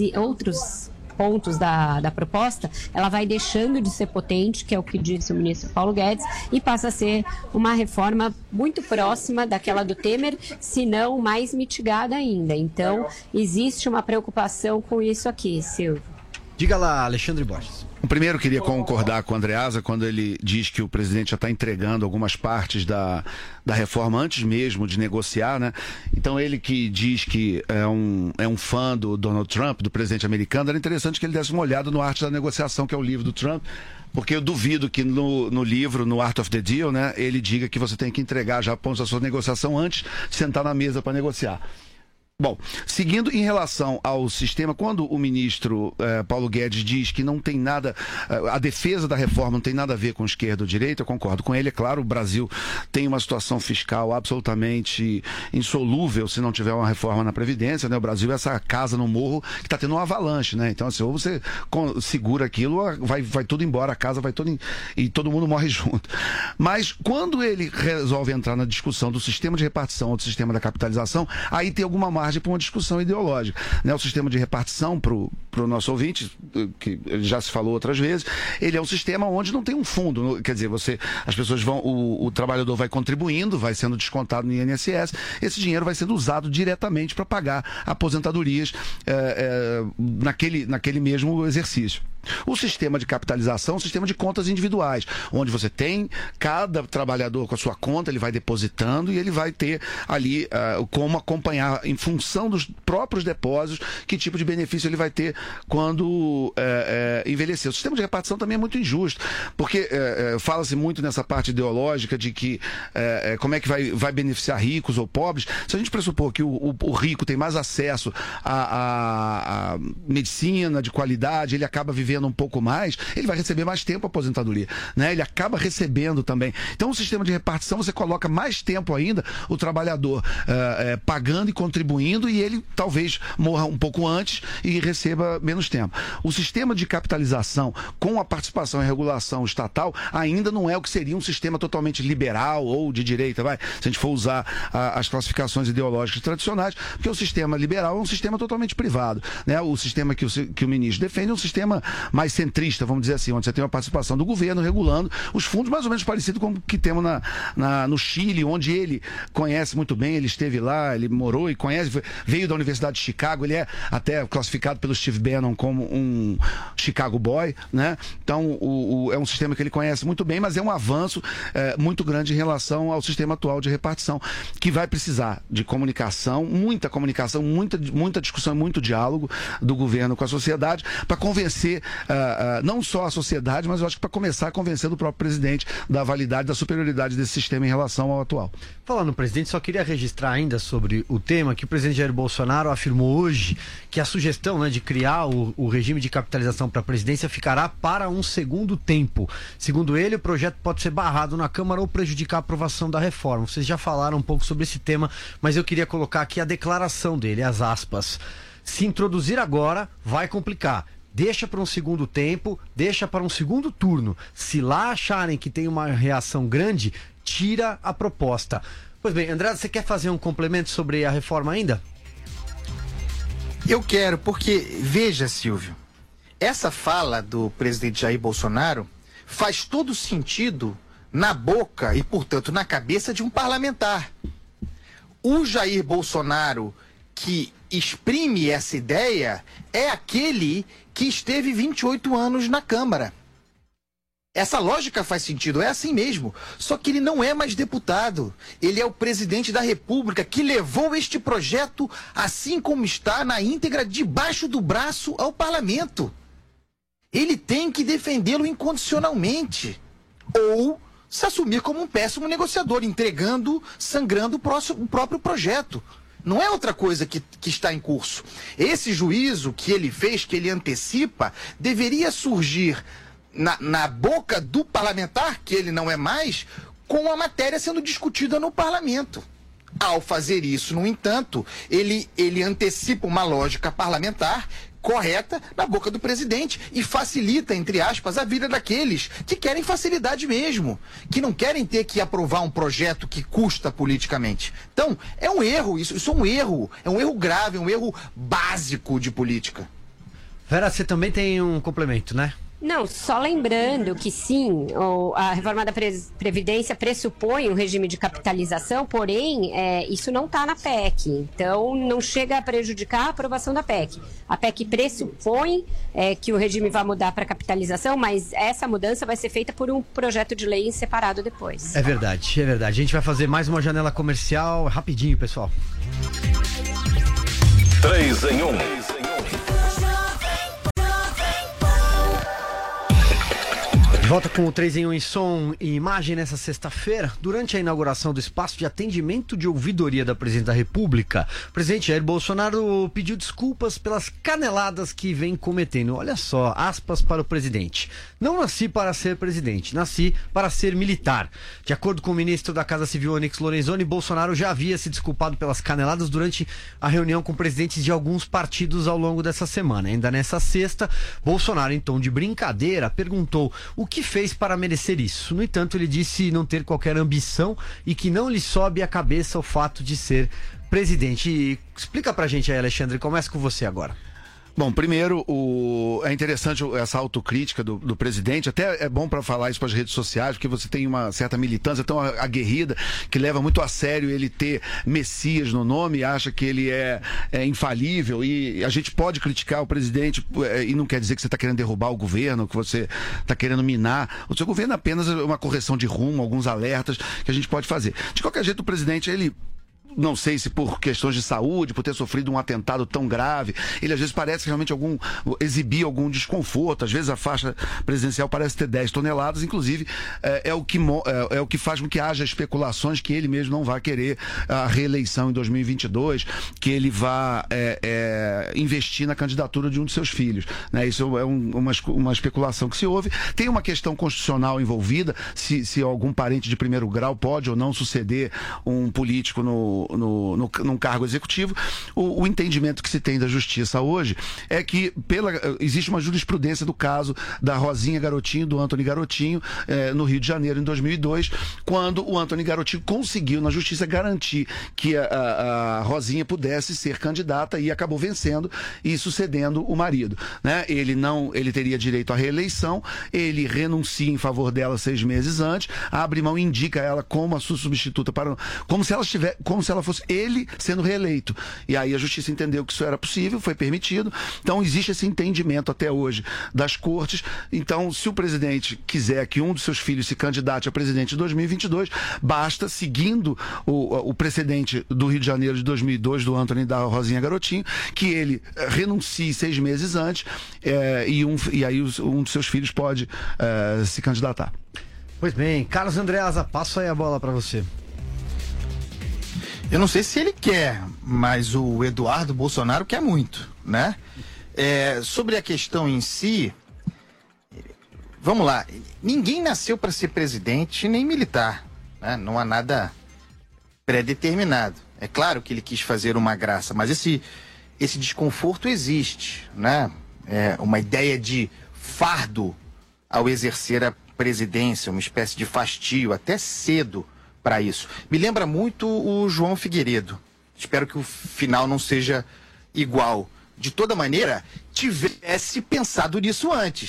outros pontos da, da proposta, ela vai deixando de ser potente, que é o que disse o ministro Paulo Guedes, e passa a ser uma reforma muito próxima daquela do Temer, se não mais mitigada ainda. Então, existe uma preocupação com isso aqui, Silvio. Diga lá, Alexandre Borges. Primeiro, queria concordar com o Andreasa quando ele diz que o presidente já está entregando algumas partes da, da reforma antes mesmo de negociar, né? Então, ele que diz que é um, é um fã do Donald Trump, do presidente americano, era interessante que ele desse uma olhada no Arte da Negociação, que é o livro do Trump, porque eu duvido que no, no livro, no Art of the Deal, né, ele diga que você tem que entregar já pontos da sua negociação antes de sentar na mesa para negociar. Bom, seguindo em relação ao sistema, quando o ministro eh, Paulo Guedes diz que não tem nada, eh, a defesa da reforma não tem nada a ver com esquerda ou direita, eu concordo com ele. É claro, o Brasil tem uma situação fiscal absolutamente insolúvel se não tiver uma reforma na Previdência, né? O Brasil é essa casa no morro que está tendo uma avalanche, né? Então, assim, ou você segura aquilo, vai, vai tudo embora, a casa vai tudo em, e todo mundo morre junto. Mas quando ele resolve entrar na discussão do sistema de repartição ou do sistema da capitalização, aí tem alguma margem para uma discussão ideológica, né? O sistema de repartição, para o nosso ouvinte, que já se falou outras vezes, ele é um sistema onde não tem um fundo, quer dizer, você, as pessoas vão, o, o trabalhador vai contribuindo, vai sendo descontado no I N S S, esse dinheiro vai sendo usado diretamente para pagar aposentadorias é, é, naquele, naquele mesmo exercício. O sistema de capitalização é um sistema de contas individuais, onde você tem cada trabalhador com a sua conta, ele vai depositando e ele vai ter ali uh, como acompanhar, em função dos próprios depósitos, que tipo de benefício ele vai ter quando uh, uh, envelhecer. O sistema de repartição também é muito injusto, porque uh, uh, fala-se muito nessa parte ideológica de que uh, uh, como é que vai, vai beneficiar ricos ou pobres. Se a gente pressupor que o, o, o rico tem mais acesso à, à, à medicina de qualidade, ele acaba vivendo um pouco mais, ele vai receber mais tempo a aposentadoria, né? Ele acaba recebendo também. Então, o sistema de repartição, você coloca mais tempo ainda o trabalhador uh, uh, pagando e contribuindo, e ele talvez morra um pouco antes e receba menos tempo. O sistema de capitalização com a participação e regulação estatal ainda não é o que seria um sistema totalmente liberal ou de direita, vai, se a gente for usar a, as classificações ideológicas tradicionais, porque o sistema liberal é um sistema totalmente privado, né? O sistema que o, que o ministro defende é um sistema mais centrista, vamos dizer assim, onde você tem uma participação do governo regulando os fundos, mais ou menos parecido com o que temos na, na, no Chile, onde ele conhece muito bem, ele esteve lá, ele morou e conhece, veio da Universidade de Chicago, ele é até classificado pelo Steve Bannon como um Chicago Boy, né? Então, o, o, é um sistema que ele conhece muito bem, mas é um avanço é, muito grande em relação ao sistema atual de repartição, que vai precisar de comunicação, muita comunicação, muita, muita discussão, muito diálogo do governo com a sociedade, para convencer Uh, uh, não só a sociedade, mas eu acho que para começar a convencer do próprio presidente da validade, da superioridade desse sistema em relação ao atual. Falando no presidente, só queria registrar ainda sobre o tema que o presidente Jair Bolsonaro afirmou hoje que a sugestão, né, de criar o, o regime de capitalização para a presidência ficará para um segundo tempo. Segundo ele, o projeto pode ser barrado na Câmara ou prejudicar a aprovação da reforma. Vocês já falaram um pouco sobre esse tema, mas eu queria colocar aqui a declaração dele, as aspas. Se introduzir agora, vai complicar. Deixa para um segundo tempo, deixa para um segundo turno. Se lá acharem que tem uma reação grande, tira a proposta. Pois bem, André, você quer fazer um complemento sobre a reforma ainda? Eu quero, porque, veja, Silvio, essa fala do presidente Jair Bolsonaro faz todo sentido na boca e, portanto, na cabeça de um parlamentar. O Jair Bolsonaro, que exprime essa ideia, é aquele que esteve vinte e oito anos na Câmara. Essa lógica faz sentido, é assim mesmo. Só que ele não é mais deputado. Ele é o presidente da República que levou este projeto, assim como está, na íntegra, debaixo do braço ao parlamento. Ele tem que defendê-lo incondicionalmente. Ou se assumir como um péssimo negociador, entregando, sangrando o, próximo, o próprio projeto. Não é outra coisa que, que está em curso. Esse juízo que ele fez, que ele antecipa, deveria surgir Na, na boca do parlamentar, que ele não é mais, com a matéria sendo discutida no parlamento. Ao fazer isso, no entanto, ele, ele antecipa uma lógica parlamentar correta na boca do presidente e facilita, entre aspas, a vida daqueles que querem facilidade mesmo, que não querem ter que aprovar um projeto que custa politicamente. Então, é um erro, isso, isso é um erro, é um erro grave, é um erro básico de política. Vera, você também tem um complemento, né? Não, só lembrando que sim, a reforma da Previdência pressupõe um regime de capitalização, porém, é, isso não está na P E C, então não chega a prejudicar a aprovação da P E C. A P E C pressupõe é, que o regime vai mudar para capitalização, mas essa mudança vai ser feita por um projeto de lei separado depois. É verdade, é verdade. A gente vai fazer mais uma janela comercial rapidinho, pessoal. Três em um. De volta com o três em um em som e imagem nessa sexta-feira, durante a inauguração do espaço de atendimento de ouvidoria da Presidente da República, o presidente Jair Bolsonaro pediu desculpas pelas caneladas que vem cometendo. Olha só, aspas para o presidente. Não nasci para ser presidente, nasci para ser militar. De acordo com o ministro da Casa Civil, Onyx Lorenzoni, Bolsonaro já havia se desculpado pelas caneladas durante a reunião com presidentes de alguns partidos ao longo dessa semana. Ainda nessa sexta, Bolsonaro, em tom de brincadeira, perguntou o que que fez para merecer isso. No entanto, ele disse não ter qualquer ambição e que não lhe sobe à cabeça o fato de ser presidente. E explica pra gente aí, Alexandre, começa com você agora. Bom, primeiro, o... é interessante essa autocrítica do, do presidente, até é bom para falar isso para as redes sociais, porque você tem uma certa militância tão aguerrida que leva muito a sério ele ter Messias no nome, acha que ele é, é infalível, e a gente pode criticar o presidente e não quer dizer que você está querendo derrubar o governo, que você está querendo minar. O seu governo é apenas uma correção de rumo, alguns alertas que a gente pode fazer. De qualquer jeito, o presidente, ele... não sei se por questões de saúde, por ter sofrido um atentado tão grave, ele às vezes parece realmente algum, exibir algum desconforto, às vezes a faixa presidencial parece ter dez toneladas, inclusive é, é, o que, é, é o que faz com que haja especulações que ele mesmo não vai querer a reeleição em dois mil e vinte e dois, que ele vá é, é, investir na candidatura de um de seus filhos, né? Isso é um, uma, uma especulação que se houve. Tem uma questão constitucional envolvida, se, se algum parente de primeiro grau pode ou não suceder um político no No, no, num cargo executivo. O, o entendimento que se tem da justiça hoje é que pela, existe uma jurisprudência do caso da Rosinha Garotinho, do Antony Garotinho, eh, no Rio de Janeiro, em dois mil e dois, quando o Antony Garotinho conseguiu na justiça garantir que a, a, a Rosinha pudesse ser candidata e acabou vencendo e sucedendo o marido, né? Ele não, ele teria direito à reeleição, ele renuncia em favor dela seis meses antes, abre mão e indica ela como a sua substituta, para, como se ela estivesse, como se ela fosse ele sendo reeleito. E aí a justiça entendeu que isso era possível, foi permitido. Então existe esse entendimento até hoje das cortes. Então, se o presidente quiser que um dos seus filhos se candidate a presidente em dois mil e vinte e dois, basta, seguindo o, o precedente do Rio de Janeiro de dois mil e dois, do Antony e da Rosinha Garotinho, que ele renuncie seis meses antes é, e, um, e aí um dos seus filhos pode é, se candidatar. Pois bem, Carlos Andreasa, passo aí a bola para você. Eu não sei se ele quer, mas o Eduardo Bolsonaro quer muito, né? É, sobre a questão em si, vamos lá, ninguém nasceu para ser presidente nem militar, né? Não há nada pré-determinado. É claro que ele quis fazer uma graça, mas esse, esse desconforto existe, né? É uma ideia de fardo ao exercer a presidência, uma espécie de fastio, até cedo para isso. Me lembra muito o João Figueiredo. Espero que o final não seja igual. De toda maneira, tivesse pensado nisso antes.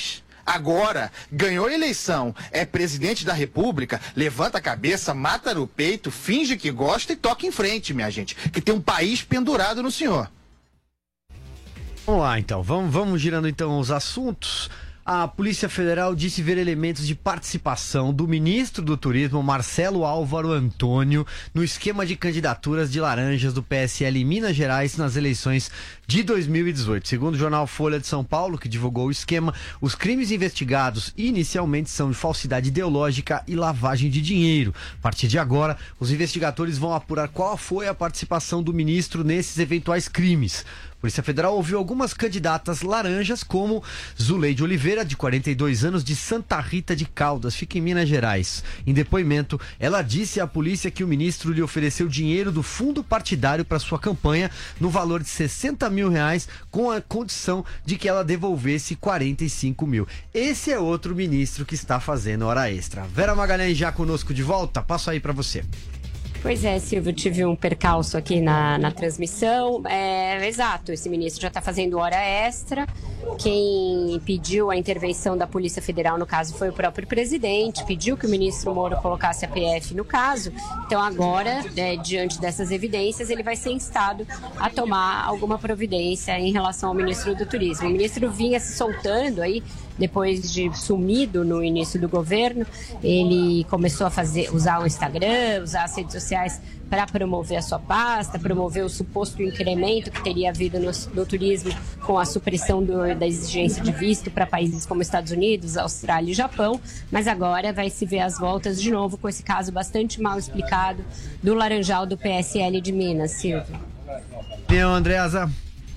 Agora, ganhou a eleição, é presidente da República, levanta a cabeça, mata no peito, finge que gosta e toca em frente, minha gente, que tem um país pendurado no senhor. Vamos lá, então. Vamos, vamos girando, então, os assuntos. A Polícia Federal disse ver elementos de participação do ministro do Turismo, Marcelo Álvaro Antônio, no esquema de candidaturas de laranjas do P S L em Minas Gerais nas eleições de dois mil e dezoito. Segundo o jornal Folha de São Paulo, que divulgou o esquema, os crimes investigados inicialmente são de falsidade ideológica e lavagem de dinheiro. A partir de agora, os investigadores vão apurar qual foi a participação do ministro nesses eventuais crimes. A Polícia Federal ouviu algumas candidatas laranjas, como Zuleide Oliveira, de quarenta e dois anos, de Santa Rita de Caldas, fica em Minas Gerais. Em depoimento, ela disse à polícia que o ministro lhe ofereceu dinheiro do fundo partidário para sua campanha, no valor de sessenta mil reais, com a condição de que ela devolvesse quarenta e cinco mil. Esse é outro ministro que está fazendo hora extra. Vera Magalhães já conosco de volta, passo aí para você. Pois é, Silvio, tive um percalço aqui na, na transmissão. É, exato, esse ministro já está fazendo hora extra. Quem pediu a intervenção da Polícia Federal, no caso, foi o próprio presidente, pediu que o ministro Moro colocasse a P F no caso. Então agora, é, diante dessas evidências, ele vai ser instado a tomar alguma providência em relação ao ministro do Turismo. O ministro vinha se soltando aí, depois de sumido no início do governo. Ele começou a fazer, usar o Instagram, usar as redes sociais para promover a sua pasta, promover o suposto incremento que teria havido no, no turismo com a supressão do, da exigência de visto para países como Estados Unidos, Austrália e Japão, mas agora vai se ver as voltas de novo com esse caso bastante mal explicado do Laranjal do P S L de Minas, Silvio. E eu, Andreasa?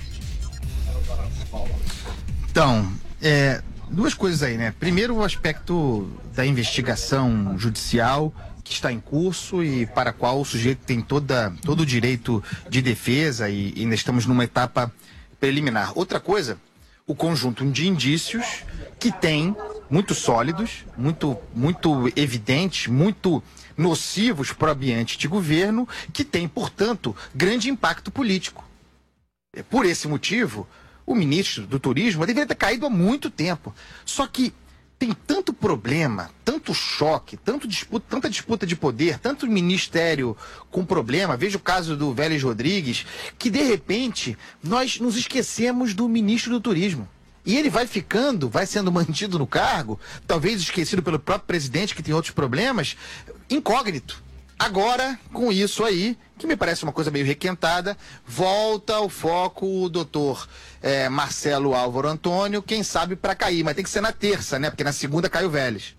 Então, é... duas coisas aí, né? Primeiro, o aspecto da investigação judicial que está em curso e para a qual o sujeito tem toda, todo o direito de defesa e ainda estamos numa etapa preliminar. Outra coisa, o conjunto de indícios que tem muito sólidos, muito, muito evidentes, muito nocivos para o ambiente de governo, que tem, portanto, grande impacto político. Por esse motivo, o ministro do Turismo deveria ter caído há muito tempo. Só que tem tanto problema, tanto choque, tanto disputa, tanta disputa de poder, tanto ministério com problema, veja o caso do Vélez Rodrigues, que de repente nós nos esquecemos do ministro do Turismo. E ele vai ficando, vai sendo mantido no cargo, talvez esquecido pelo próprio presidente, que tem outros problemas, incógnito. Agora, com isso aí, que me parece uma coisa meio requentada, volta ao foco o doutor é, Marcelo Álvaro Antônio, quem sabe para cair, mas tem que ser na terça, né? Porque na segunda cai o Vélez.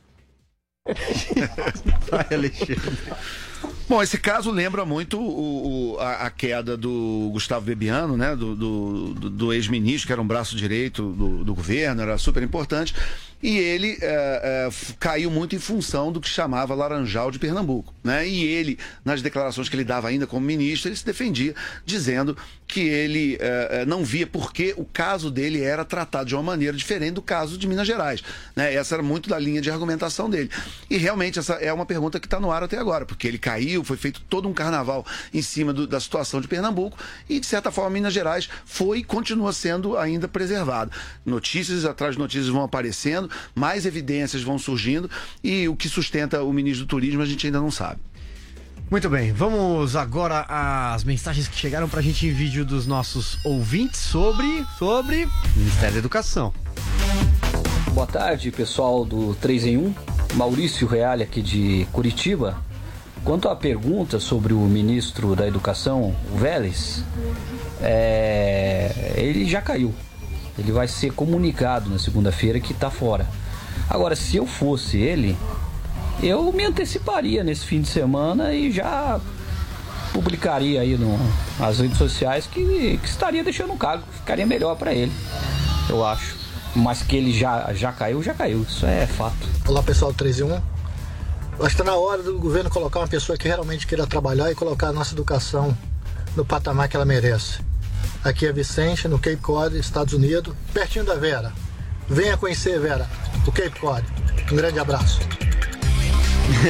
Vai, Alexandre. Bom, esse caso lembra muito o, o, a, a queda do Gustavo Bebiano, né? Do, do, do, do ex-ministro, que era um braço direito do, do governo, era super importante. E ele é, é, caiu muito em função do que chamava Laranjal de Pernambuco, né? E ele, nas declarações que ele dava ainda como ministro, ele se defendia dizendo que ele é, não via porque o caso dele era tratado de uma maneira diferente do caso de Minas Gerais, né? Essa era muito da linha de argumentação dele. E realmente essa é uma pergunta que está no ar até agora, porque ele caiu, foi feito todo um carnaval em cima do, da situação de Pernambuco e, de certa forma, Minas Gerais foi e continua sendo ainda preservado. Notícias atrás de notícias vão aparecendo, mais evidências vão surgindo e o que sustenta o ministro do Turismo a gente ainda não sabe. Muito bem, vamos agora às mensagens que chegaram pra gente em vídeo dos nossos ouvintes sobre, sobre Ministério da Educação. Boa tarde, pessoal do três em um, Maurício Reale aqui de Curitiba. Quanto à pergunta sobre o ministro da Educação, o Vélez, é... ele já caiu. Ele vai ser comunicado na segunda-feira que está fora. Agora, se eu fosse ele, eu me anteciparia nesse fim de semana e já publicaria aí no, nas redes sociais que, que estaria deixando o cargo, ficaria melhor para ele, eu acho. Mas que ele já, já caiu, já caiu, isso é fato. Olá, pessoal do três em um. Eu acho que está na hora do governo colocar uma pessoa que realmente queira trabalhar e colocar a nossa educação no patamar que ela merece. Aqui é Vicente, no Cape Cod, Estados Unidos, pertinho da Vera. Venha conhecer, Vera, o Cape Cod. Um grande abraço.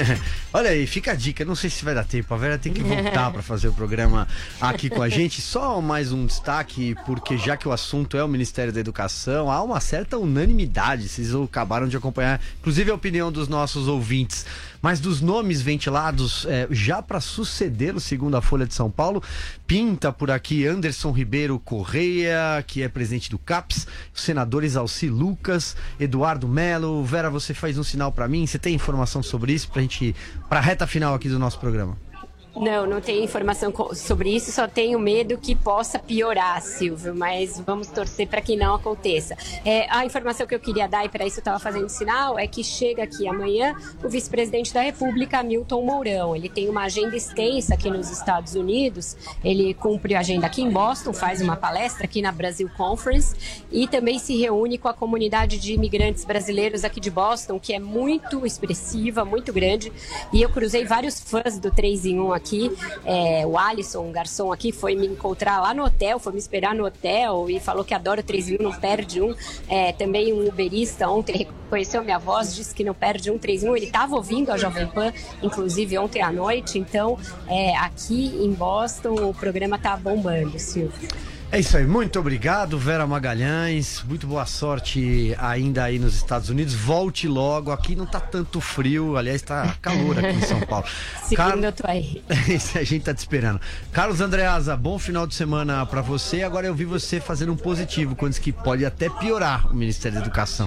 Olha aí, fica a dica, não sei se vai dar tempo, a Vera tem que voltar para fazer o programa aqui com a gente. Só mais um destaque, porque já que o assunto é o Ministério da Educação, há uma certa unanimidade, vocês acabaram de acompanhar, inclusive a opinião dos nossos ouvintes, mas dos nomes ventilados é, já para sucedê-lo, segundo a Folha de São Paulo, pinta por aqui Anderson Ribeiro Correia, que é presidente do CAPES, os senadores Alci Lucas, Eduardo Melo. Vera, você faz um sinal para mim, você tem informação sobre isso pra gente, pra reta final aqui do nosso programa? Não, não tenho informação sobre isso, só tenho medo que possa piorar, Silvio, mas vamos torcer para que não aconteça. É, a informação que eu queria dar, e para isso eu estava fazendo sinal, é que chega aqui amanhã o vice-presidente da República, Hamilton Mourão. Ele tem uma agenda extensa aqui nos Estados Unidos, ele cumpre a agenda aqui em Boston, faz uma palestra aqui na Brasil Conference e também se reúne com a comunidade de imigrantes brasileiros aqui de Boston, que é muito expressiva, muito grande, e eu cruzei vários fãs do três em um aqui. É, o Alisson, um garçom aqui, foi me encontrar lá no hotel, foi me esperar no hotel e falou que adora o três em um, não perde um. É, também um uberista ontem reconheceu minha voz, disse que não perde um três em um. Ele estava ouvindo a Jovem Pan, inclusive ontem à noite. Então, é, aqui em Boston, o programa tá bombando, Silvio. É isso aí, muito obrigado, Vera Magalhães, muito boa sorte ainda aí nos Estados Unidos, volte logo, aqui não tá tanto frio, aliás tá calor aqui em São Paulo. Segunda Car... eu tô aí. Isso, a gente tá te esperando. Carlos Andreasa, bom final de semana pra você, agora eu vi você fazendo um positivo, quando disse que pode até piorar o Ministério da Educação.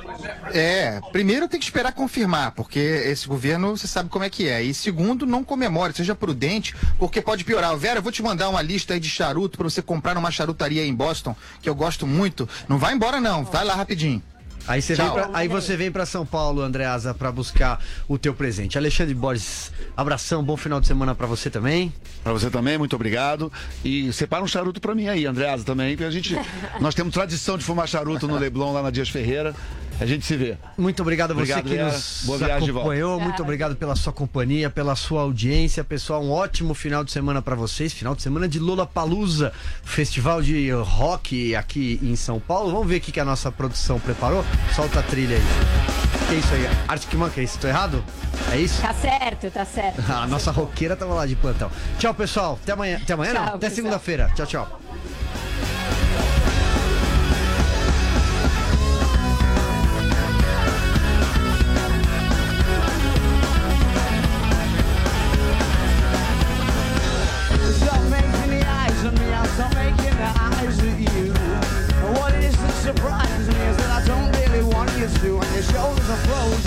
É, primeiro tem que esperar confirmar, porque esse governo você sabe como é que é, e segundo, não comemore, seja prudente, porque pode piorar. Vera, eu vou te mandar uma lista aí de charuto pra você comprar numa charutaria em Boston, que eu gosto muito. Não vai embora não, vai lá rapidinho. Aí você, vem pra, aí você vem pra São Paulo, Andreasa, pra buscar o teu presente. Alexandre Borges, abração, bom final de semana pra você também. Pra você também, muito obrigado. E separa um charuto pra mim aí, Andreasa, também, porque a gente, nós temos tradição de fumar charuto no Leblon, lá na Dias Ferreira. A gente se vê. Muito obrigado a você obrigado, que Vera. nos Boa viagem acompanhou. De volta. Muito obrigado pela sua companhia, pela sua audiência. Pessoal, um ótimo final de semana para vocês. Final de semana de Lollapalooza, festival de rock aqui em São Paulo. Vamos ver o que a nossa produção preparou. Solta a trilha aí. Que é isso aí? Arctic Monkeys, estou errado? É isso? Tá certo, tá certo. A nossa roqueira tava lá de plantão. Tchau, pessoal. Até amanhã. Até amanhã, tchau, não? Até segunda-feira. Tchau, tchau. Surprises me is that I don't really want you to, and your shoulders are frozen.